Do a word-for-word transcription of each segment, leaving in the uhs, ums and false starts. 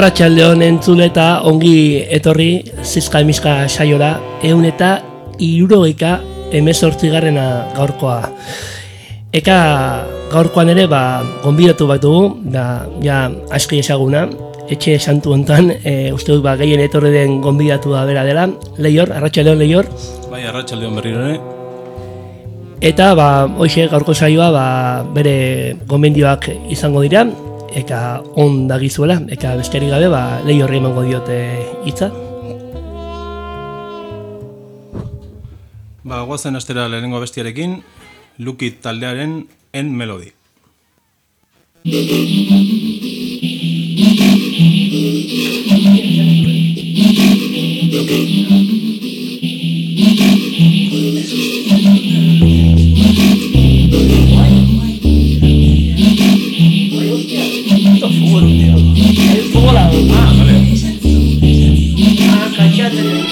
Arratsaldeon entzuleta ongi etorri zizka emiska saiora ehun eta hirurogeita hemezortzigarrena gaurkoa. Eka gaurkoan ere ba gonbidatu bat dugu, da ja aski ezaguna, etxe santu hontan, e, uste dut ba gehien etorri den gonbidatua bera dela. Leior, arratsaldeon Leior. Bai, arratsaldeon berriro ere. Eta ba hoxe gaurko saioa ba bere gomendioak izango dira. Eka on dagizuela, eka besterik gabe, ba, lehi horri emango diote hitza. Ba, guazen astera lehenengo bestiarekin, Lukit taldearen En Melody. Esto es fútbol, tío. Es fútbol a... Ah, vale. Ah, cállate.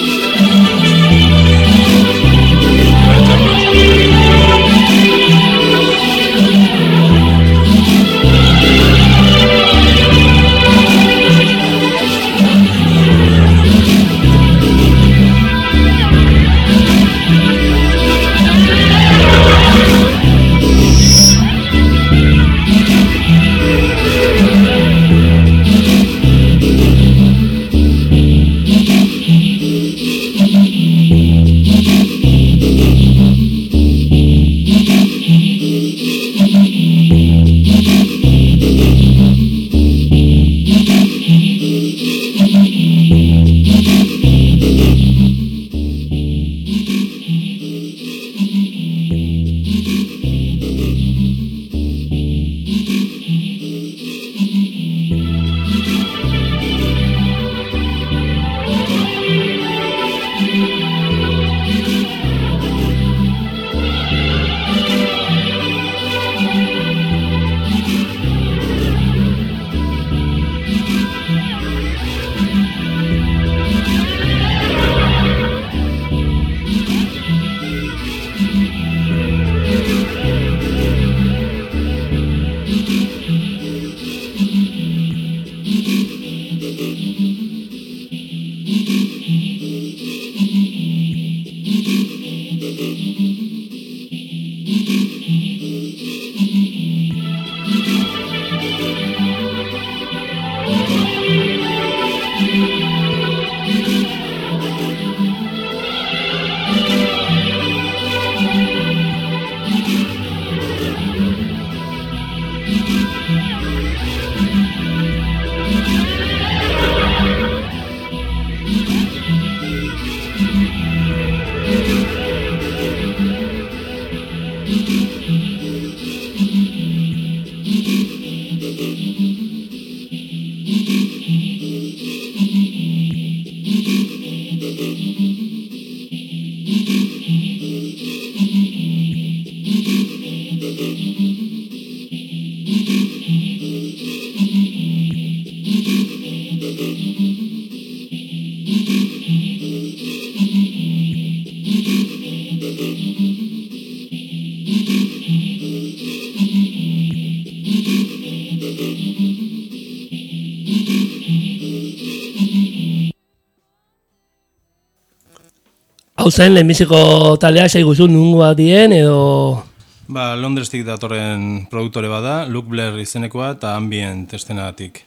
Hau zen, lehenbiziko taldea, saiguzu nungoa dien, edo... Ba, Londrestik datorren produktore bada, Luke Blair izenekoa eta Ambient estenagatik.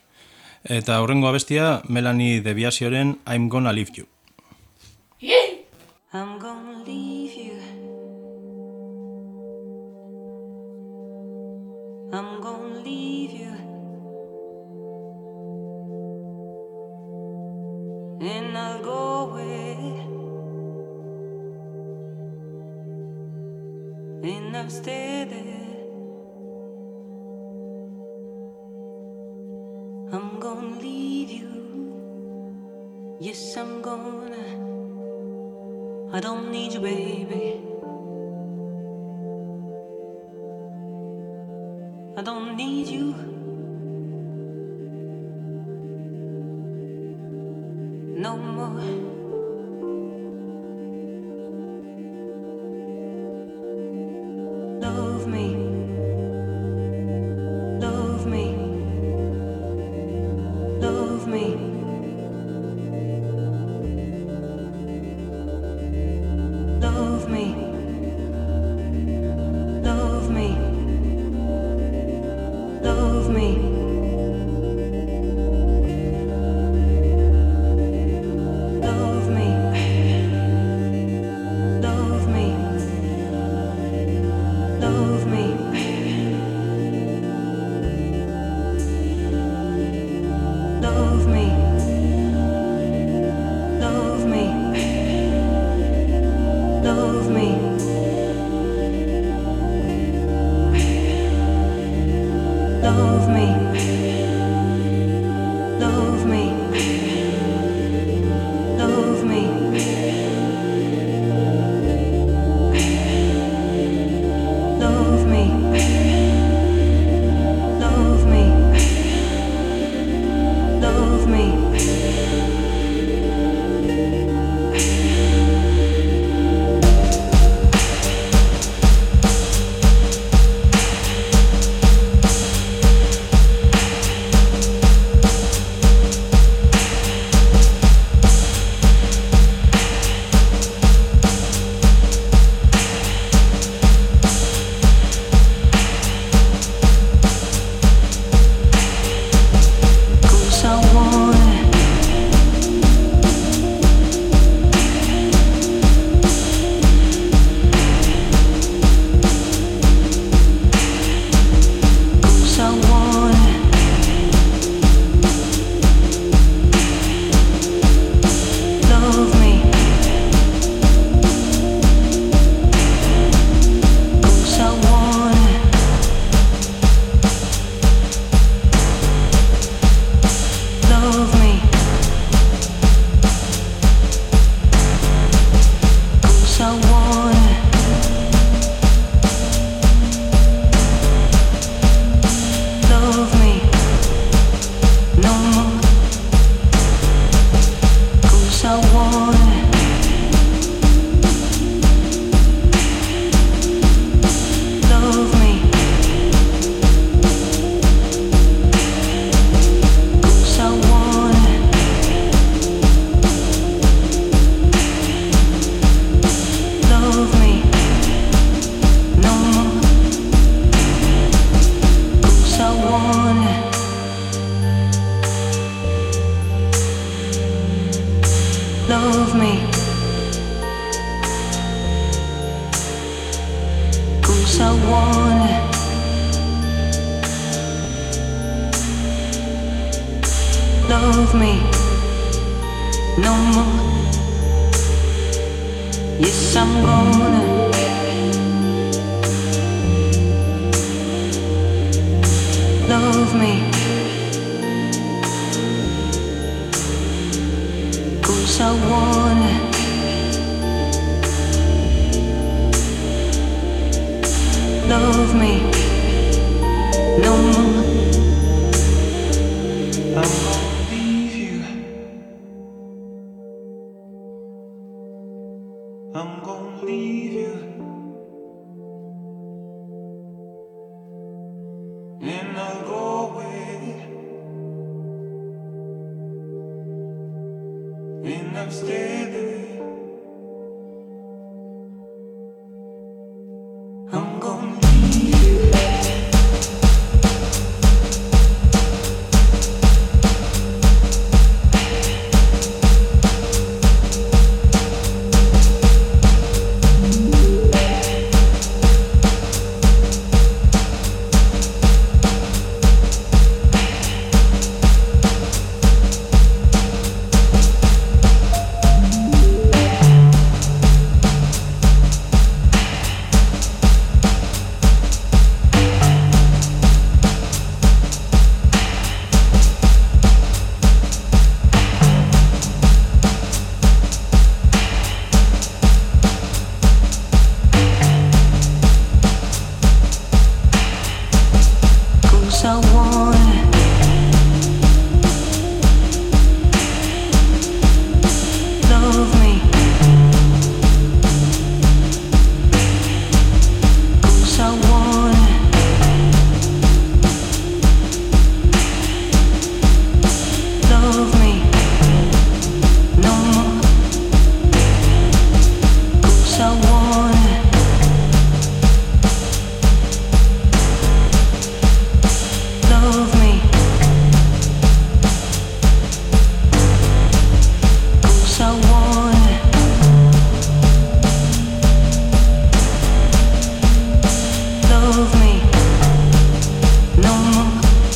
Eta horrengo abestia, Melanie DeBiasioren I'm Gonna Leave You. Yeah. I'm gonna leave you. I'm gonna leave you. And I'll go away. And I'll stay there. I'm gonna leave you. Yes, I'm gonna. I don't need you, baby. I don't need you. No more. Love me. Love me. Love me. love me. 'Cause I wanna. Love me no more. Yes, I'm gonna. Love me. 'Cause I wanna. Love me no more. I'm gonna leave you. I'm gonna leave you. And I'll go away. And I'll stay there. I'm gonna leave you. I wanna. Love me. 'Cause I wanna. Love me no more. 'Cause I wanna. Love me. 'Cause I wanna. Love me no more.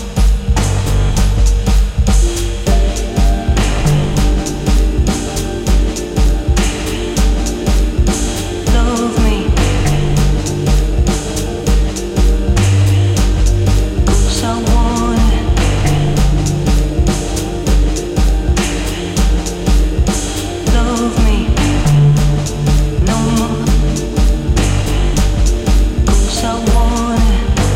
Love me. 'Cause I wanna. Love me no more. 'Cause I wanna.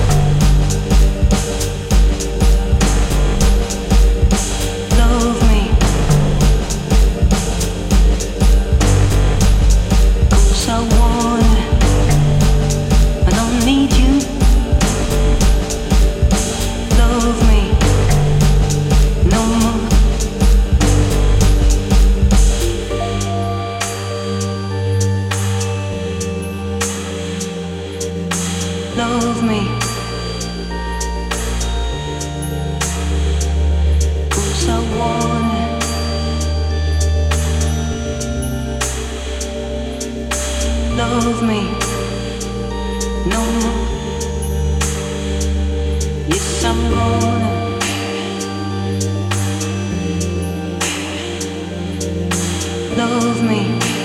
Love me. 'Cause I wanna. I don't need you. Love me no more. Love me. 'Cause I wanna. Love me no more. Yes, I'm gonna. Love me.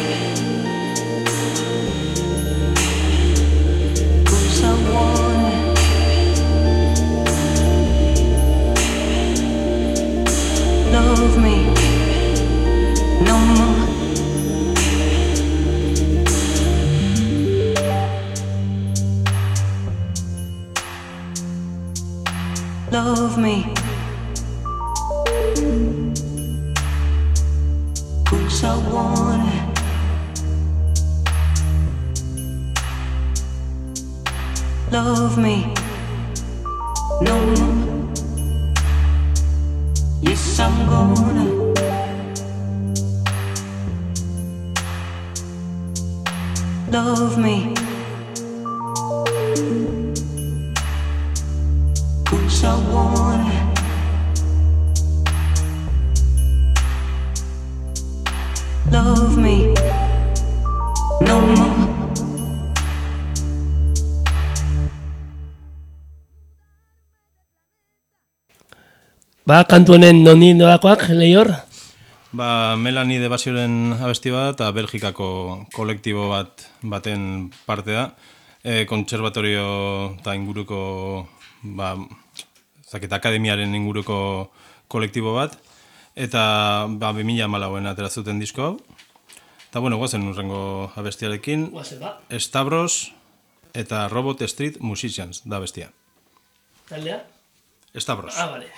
'Cause I wanna. Love me no more. Love me. 'Cause I wanna. Love me no more. Yes, I'm gonna. Love me. 'Cause I wanna. love me no more. Ba, kantu honen noni norakoak, Leior? Ba, Melanie de Basioren abesti bat eta Belgikako kolektibo bat baten parte da. E, kontserbatorio eta inguruko, ba, zaketa akademiaren inguruko kolektibo bat. Eta, ba, bi mila hamalauan atera zuten disko hau. Eta, bueno, guazen urrengo abestiarekin. Guazen, ba. Stavros eta Robot Street Musicians da abestia. Taldea? Stavros. Ah, vale.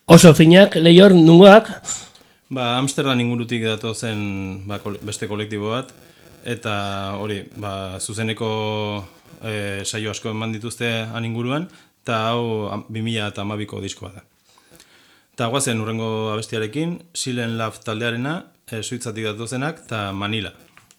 Oso finak, lehior, nungoak? Ba, Amsterdam ingurutik datu zen ba, kol- beste kolektibo bat, eta hori, ba, zuzeneko e, saio asko eman dituzte han inguruan, eta hau bi mila hamabiko diskoa da. Eta guazen urrengo abestiarekin, Silent Love taldearena, e, Suitzatik datuzenak, eta Manila.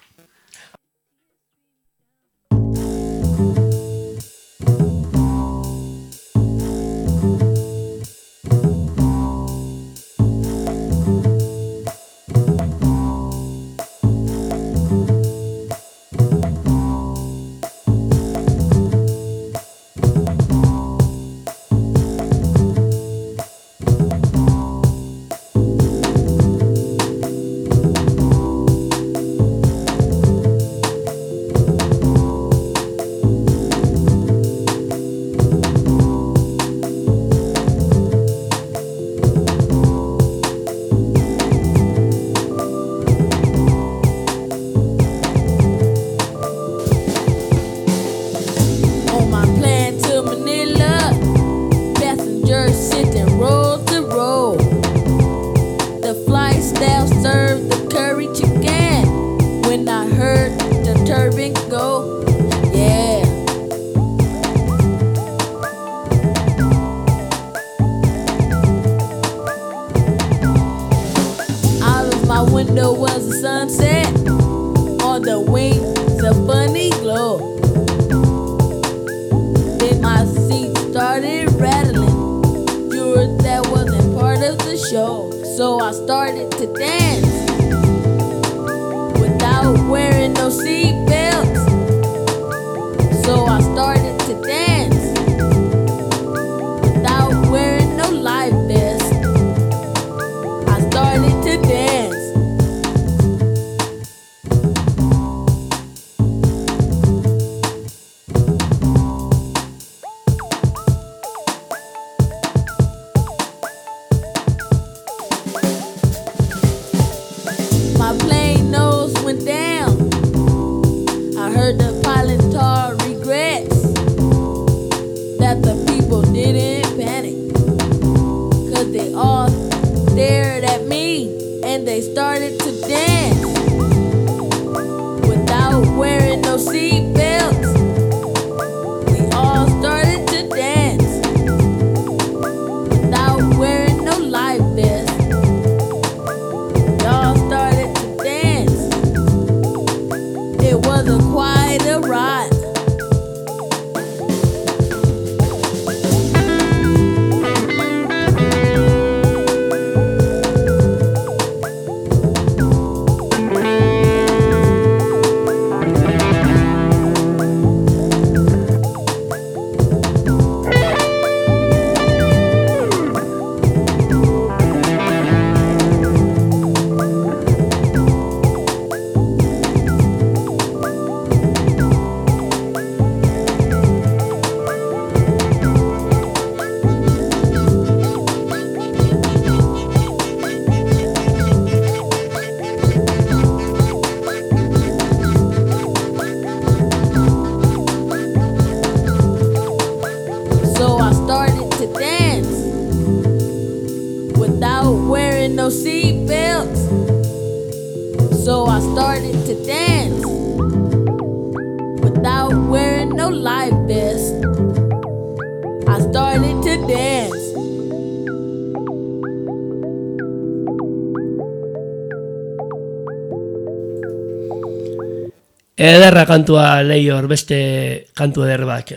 Ederra kantua lehior, beste kantu eder bat.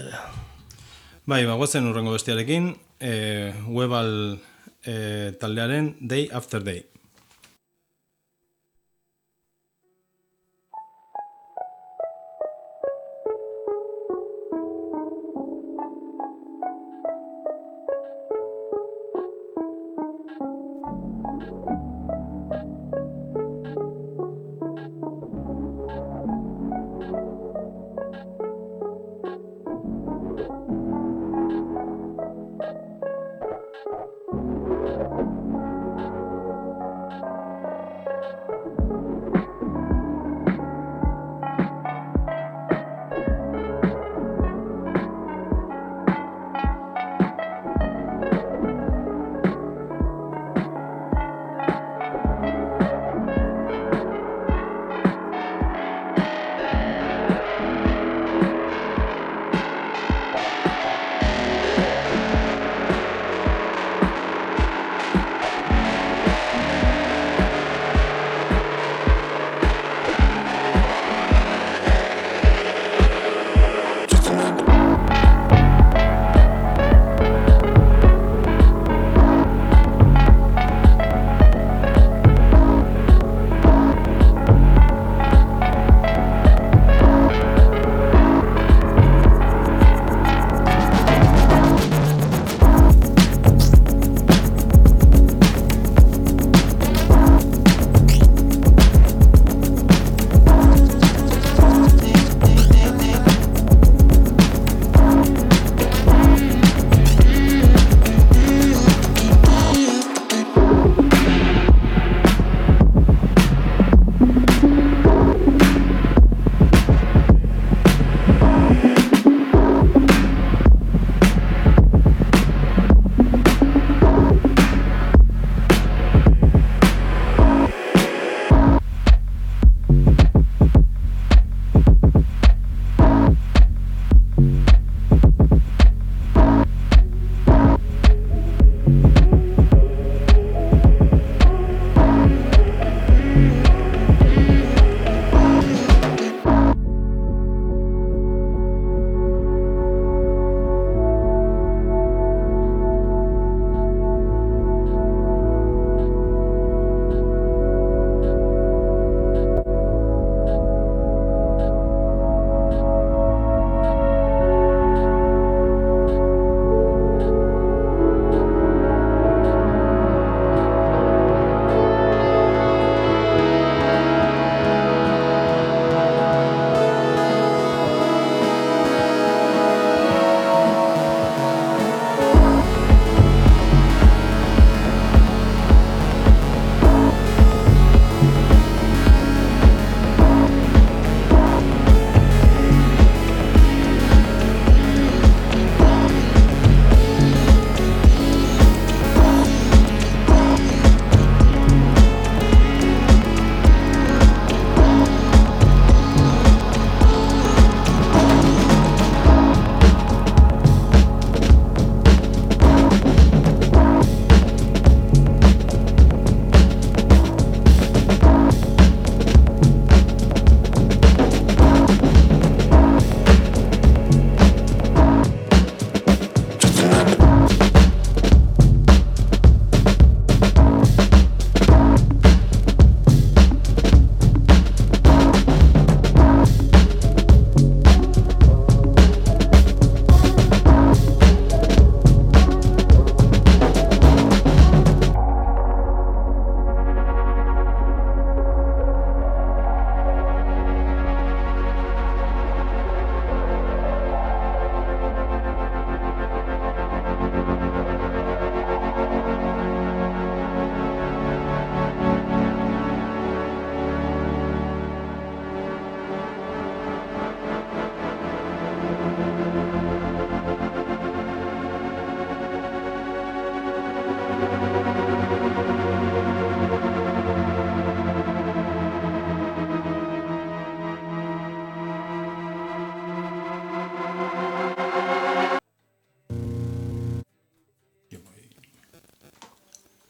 Bai, bagoazen urrengo bestiarekin, e, Webal e, taldearen Day After Day.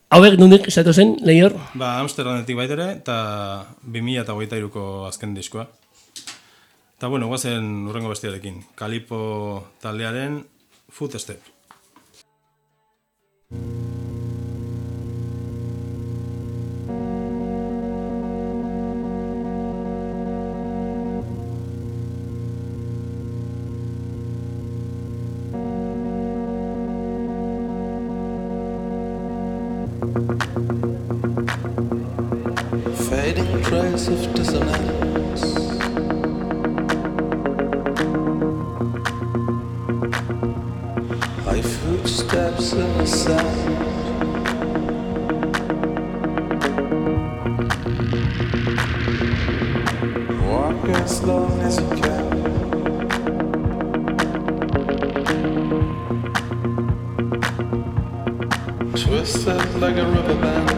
Hauek nundik izatu zen, Lehior? Ba, Amsterdametik baitere, eta bi mila hogeita hiruko azken diskoa. Eta bueno, guazen urrengo bestiarekin. Kalipo taldearen Footstep. Fading trails of dissonance, high footsteps in the sand, walk as long as you can, twisted like a rubber band.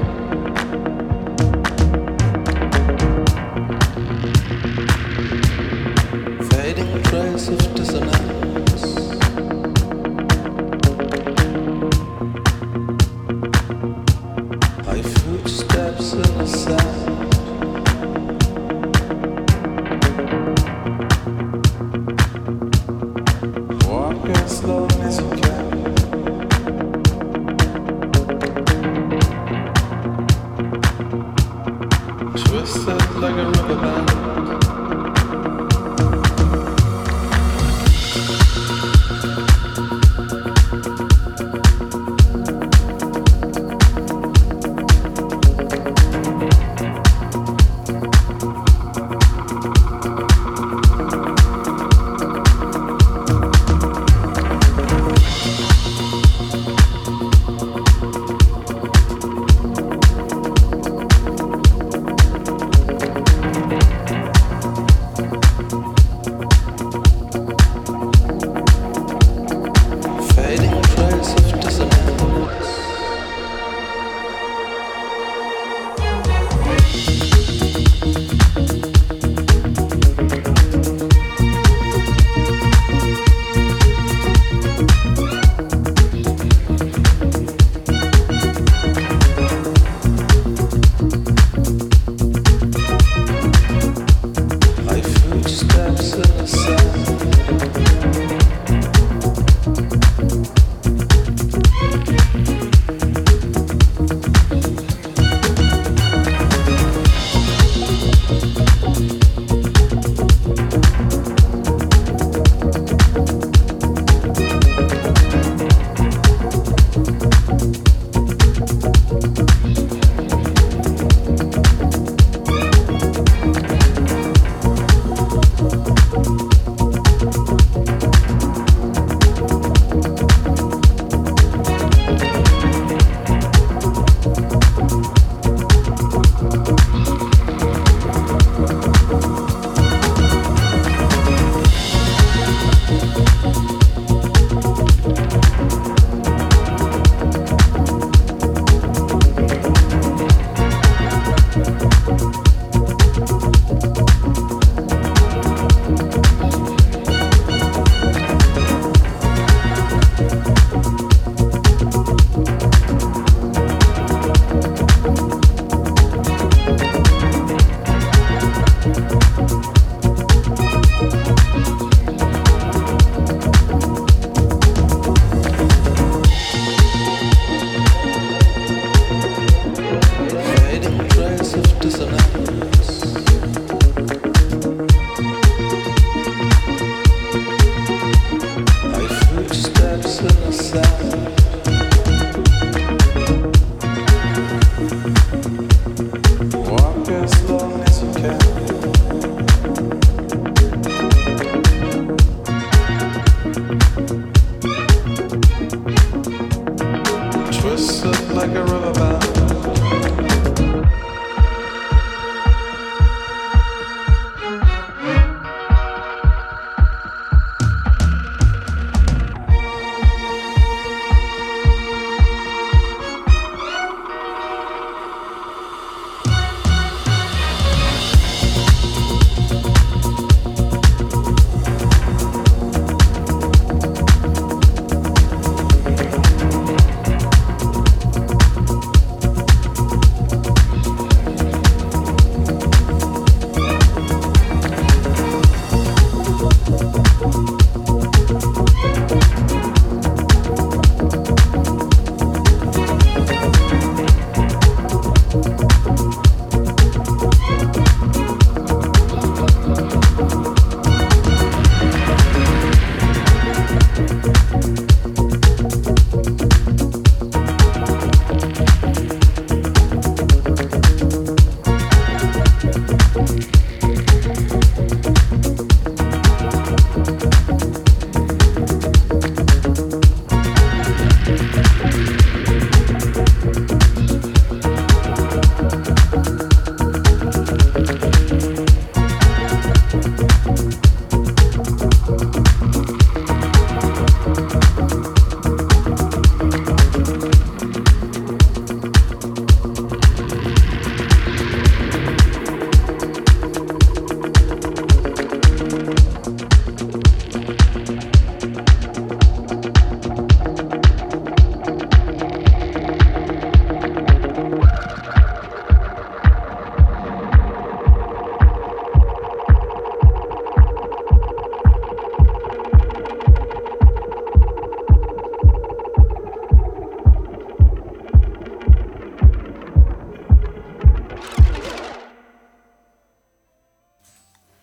Trails of dissonance, high footsteps in the sand, walk as long as you can, twisted like a rubber band.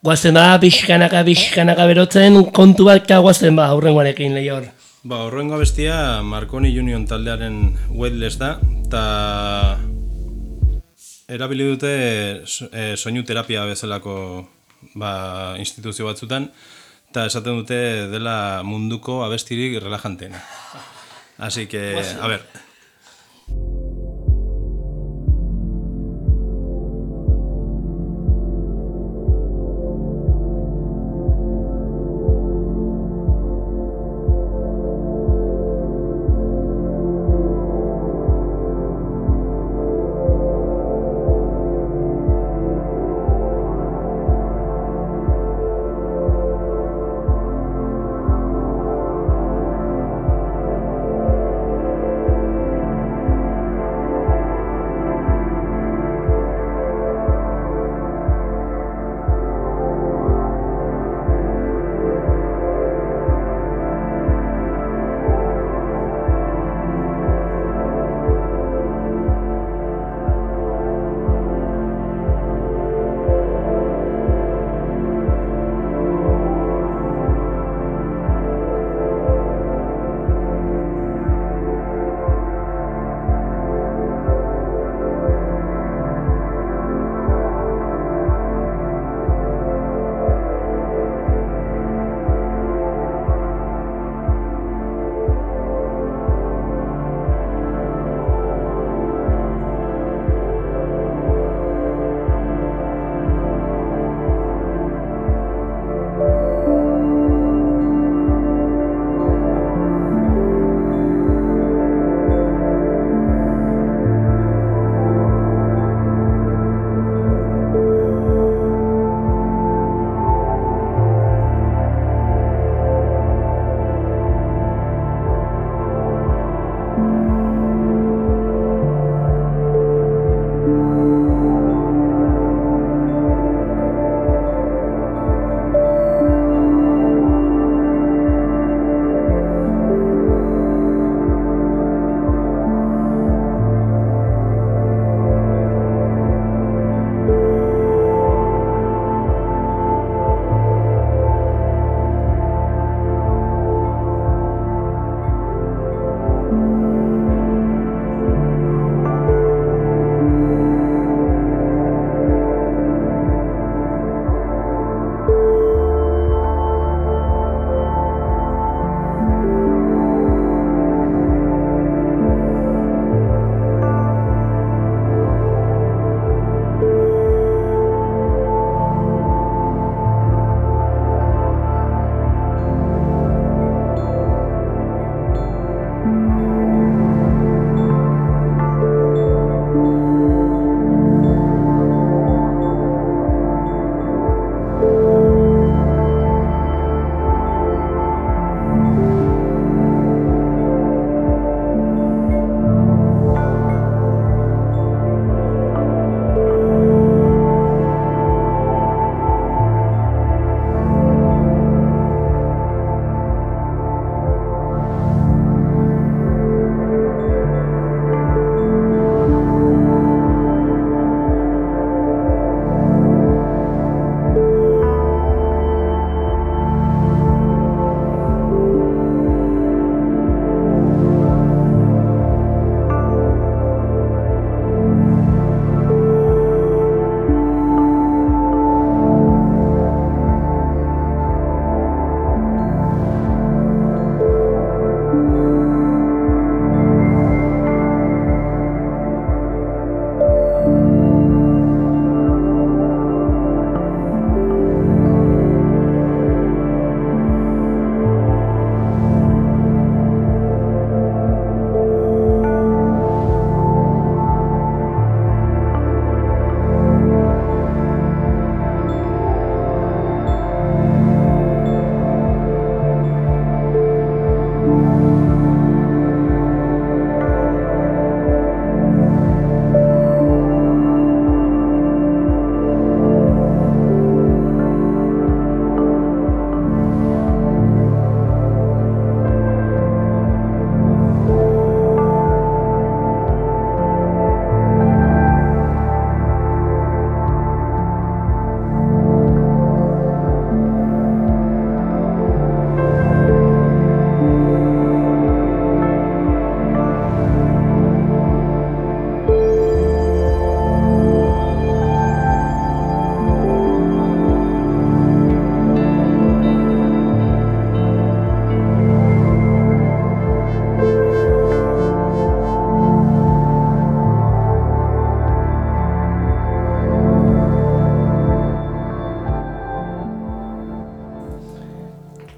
guazen ba, bizkanaka, bizkanaka berotzen, kontu bat guazen ba, aurrengoarekin lehior. Ba, horrengo abestia Marconi Union taldearen Weightless da, eta erabili dute e, soinu terapia bezalako ba, instituzio batzutan, eta esaten dute dela munduko abestirik relajantena. Así que, a ver...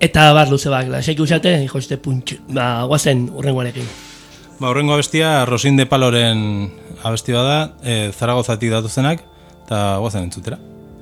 Eta bar luze bak, lasaik usate, joste puntxu, ba, guazen urrengoarekin. Ba, urrengo abestia Rosin de Paloren abestia da, e, Zaragozatik datuzenak, eta guazen entzutera.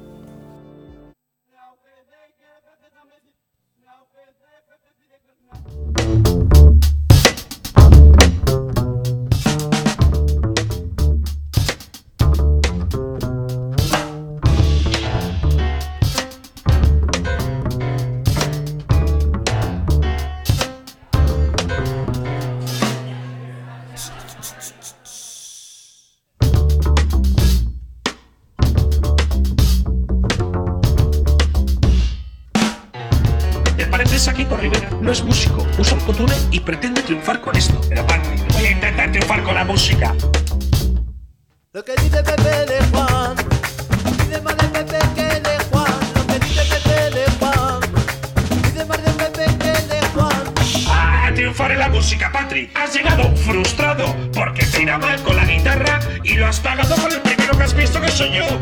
No es músico, usa autotune y pretende triunfar con esto. Pero Paco, voy a intentar triunfar con la música. Lo que dice Pepe de Juan, dice más de Pepe que de Juan. Lo que dice Pepe de Juan, dice más de Pepe que de Juan. Ah, triunfar en la música, Patrick. Has llegado frustrado porque te irá mal con la guitarra y lo has pagado con el primero que has visto, que soy yo.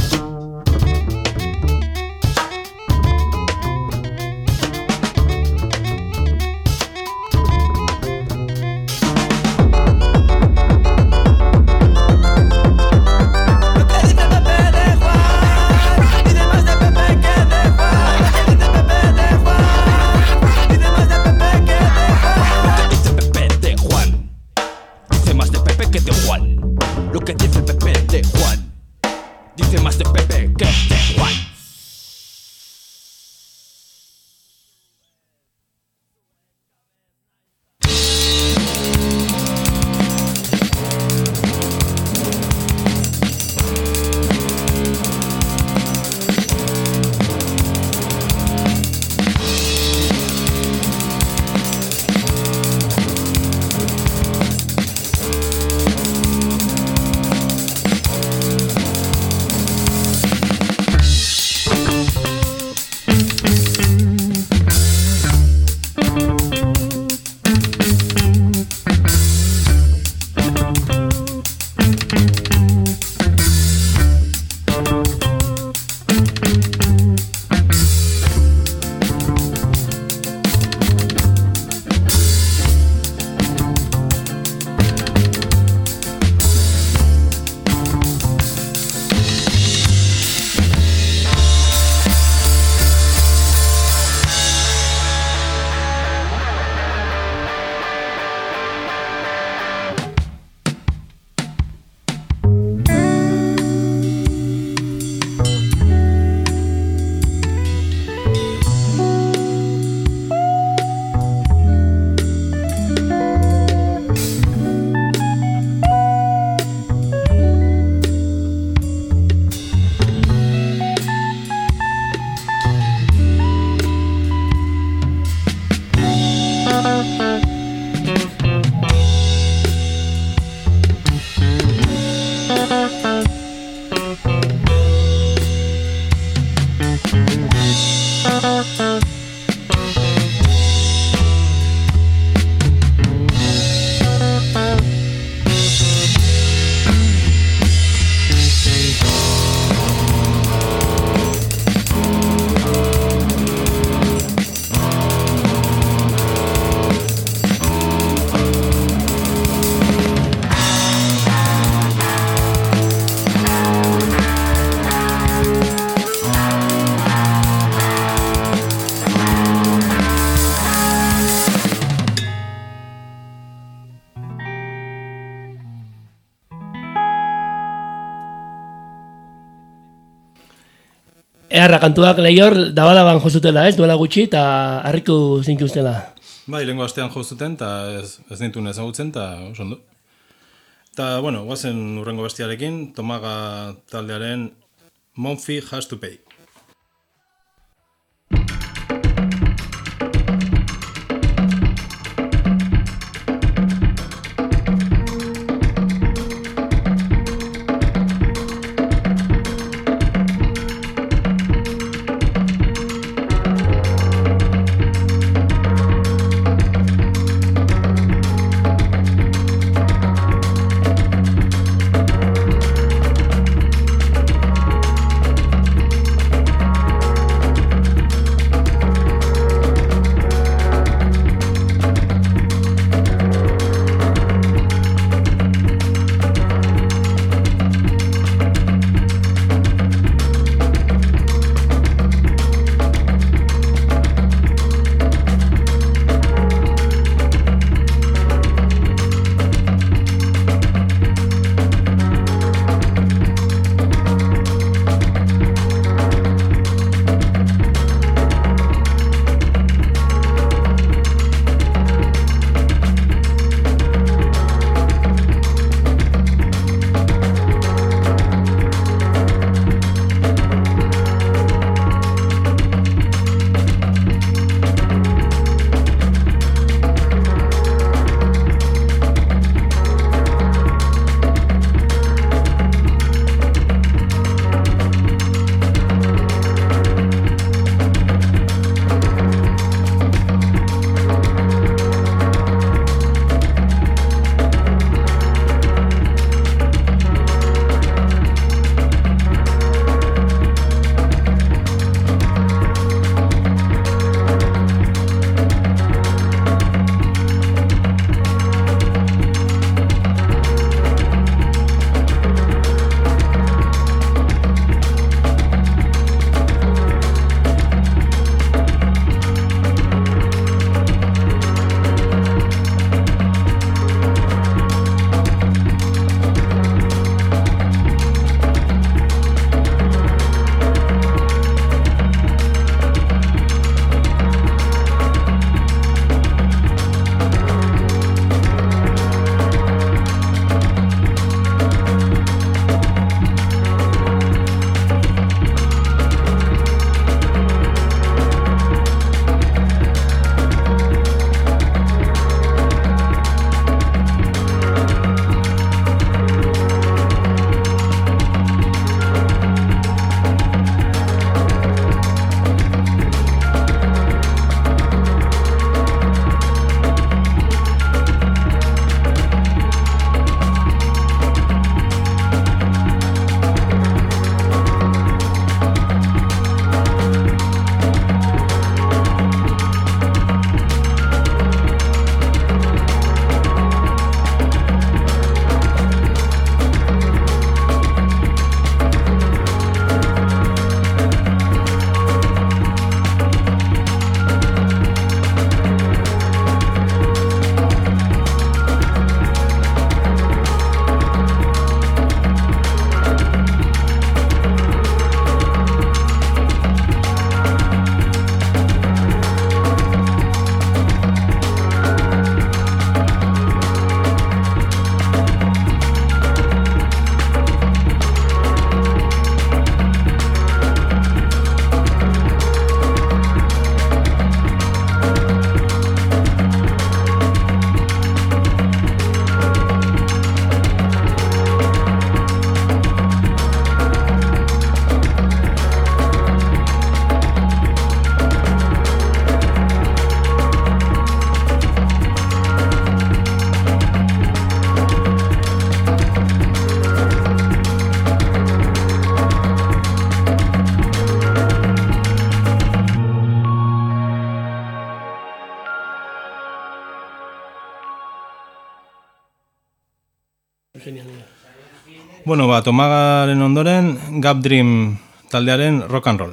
Eharra kantuak lehior dabadaban jozutela, ez, duela gutxi, eta harritu zintuztela. Bai, lehenko astean jozuten, eta ez, ez nintuen ezagutzen, eta oso ondo. Eta, bueno, guazen urrengo bestiarekin, Tomaga taldearen Monfi Has to Pay. Bueno, ba, Tomagaren ondoren, Gap Dream taldearen rock and roll.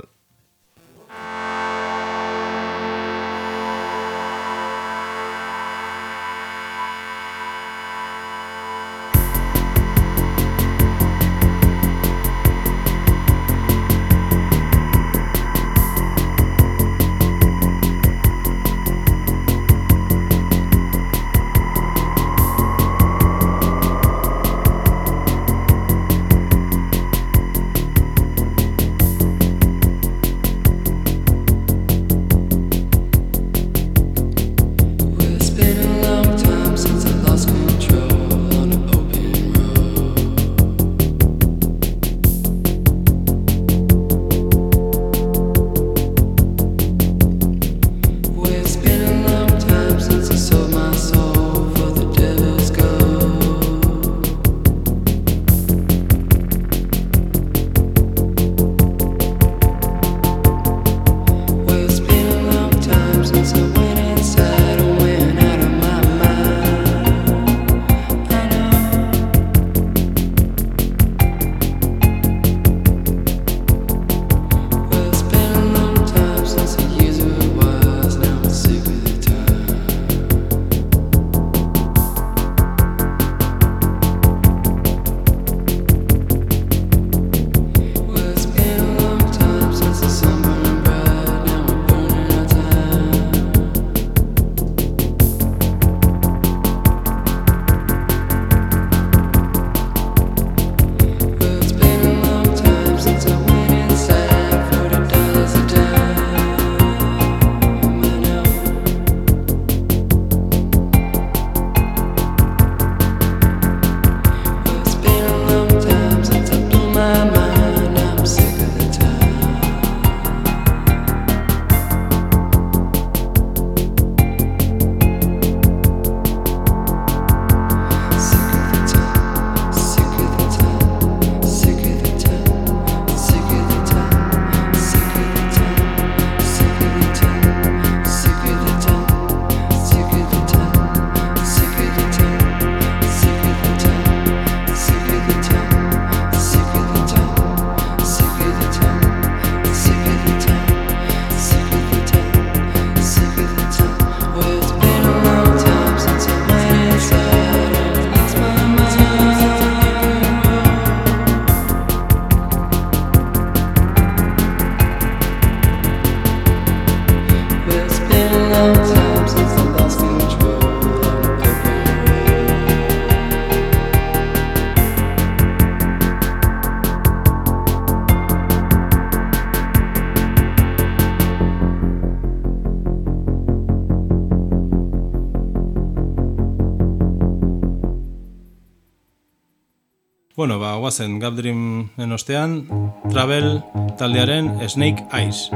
Bueno, ba, guazen Gap Dreamen ostean, Travel taldearen Snake Eyes.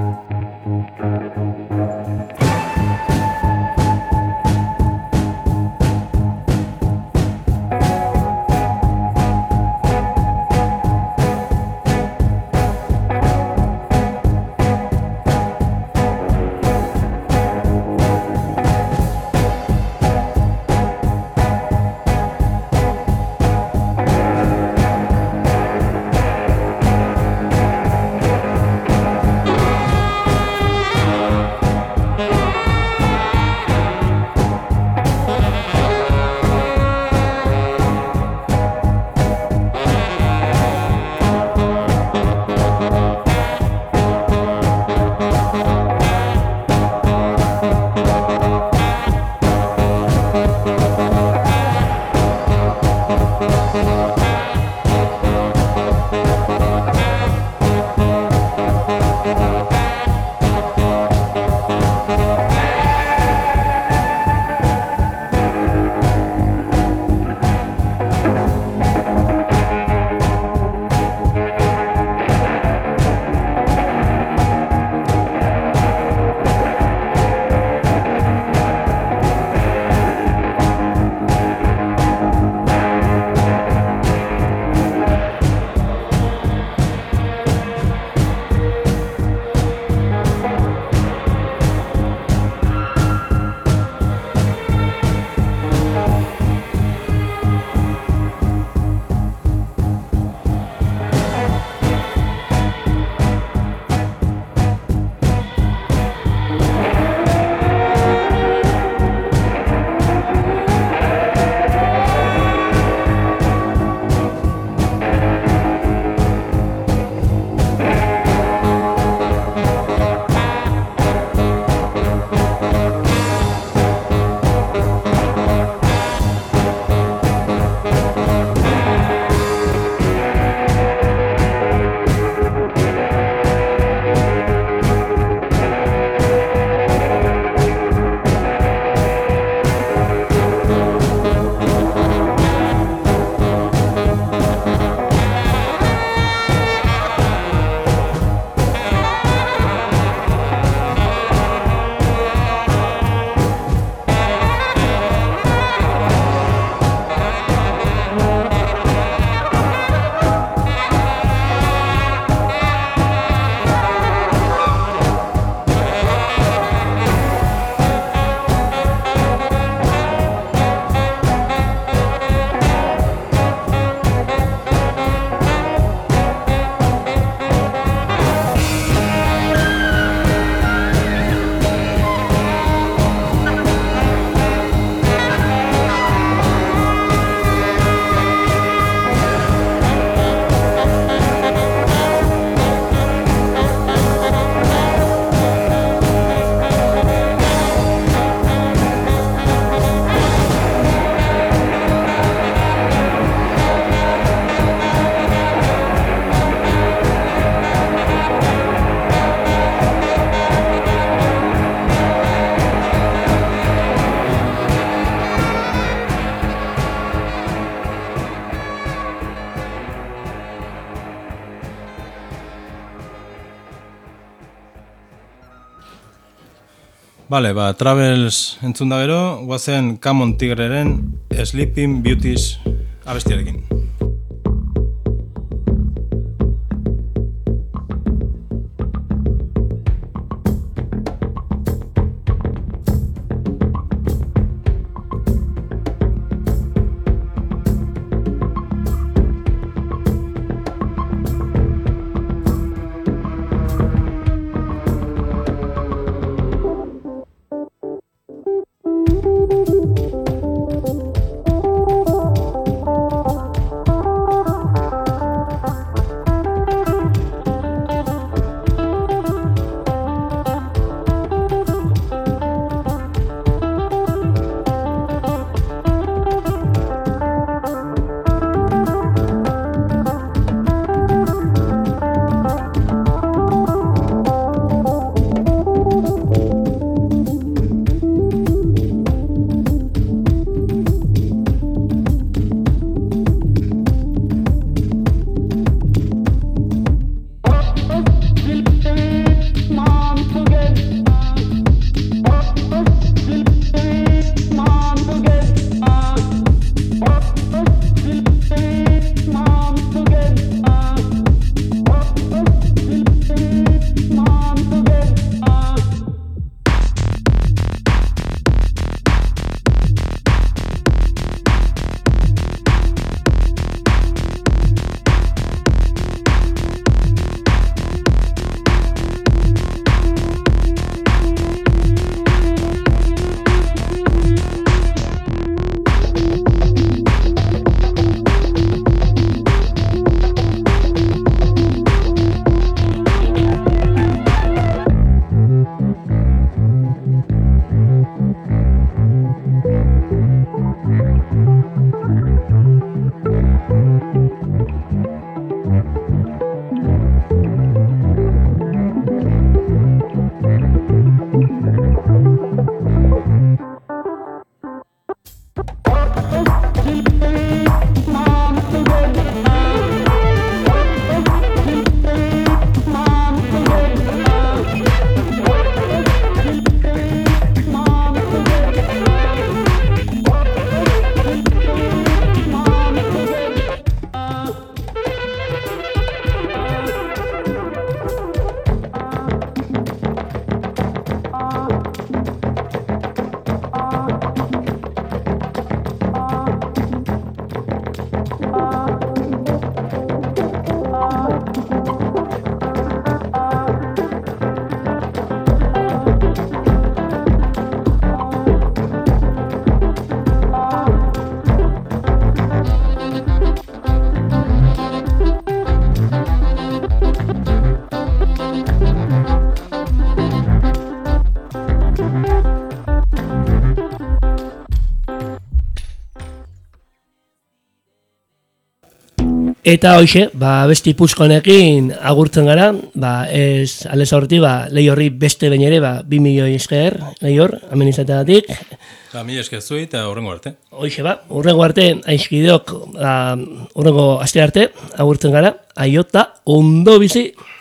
Bale, ba, Travels entzun da gero, guazen Camon Tigreren Sleeping Beauties abestiarekin. Eta hoxe, ba, besti puzkonekin agurtzen gara, ba, ez alez horti, ba, lehi horri beste bain ere, ba, bi milioi esker, lehi hor, hemen izateagatik. Ba, mila esker zui eta hurrengo arte. Hoxe, ba, hurrengo arte, aizkideok, ba, hurrengo aste arte, agurtzen gara, aiota, ondo bizi.